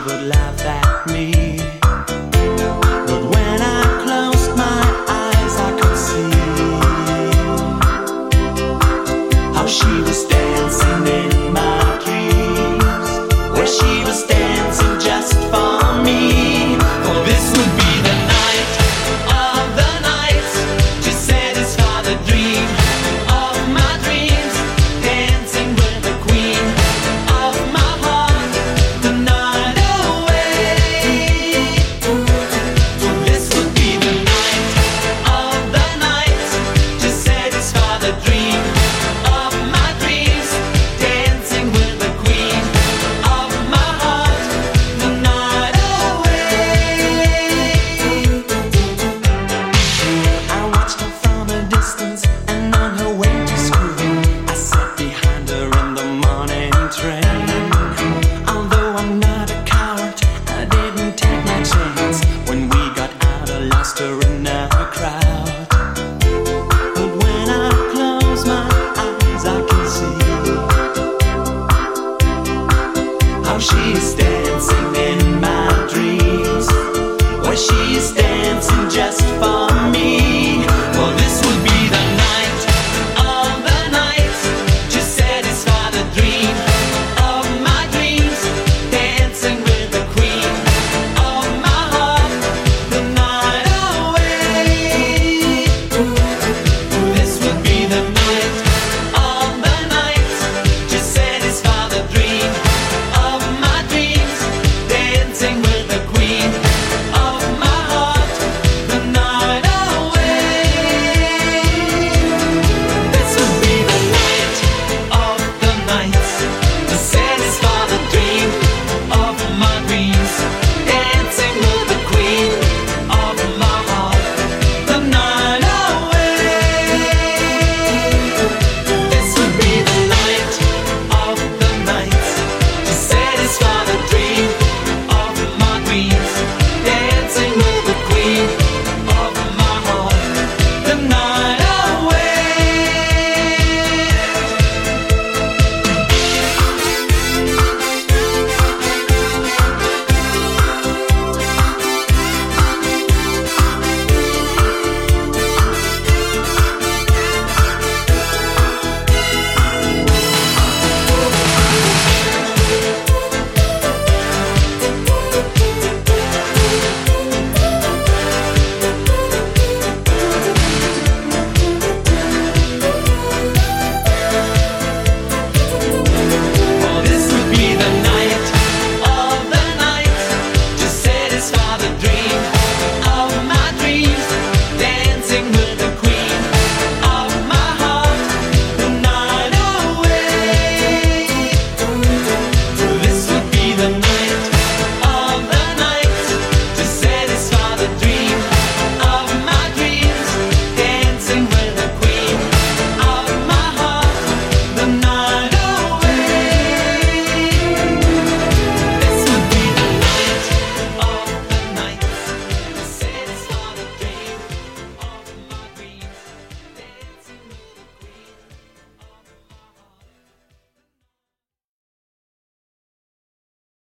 would laugh at me. But when I closed my eyes, I could see how she was dancing in my dreams, where she was dancing just for me. For this would be the night of the nights to satisfy the dream of my dreams, dancing with the queen of my heart the night away. For this would be the night of the nights to satisfy the dream of my dreams, dancing with the queen of my heart the night away. I watched her from a distance and on her way to school. I sat behind her in the morning train. Although I'm not a coward, I didn't take my chance. When we got out, I lost her in a crowd. But when I close my eyes, I can see how she is dancing in my dreams, where she is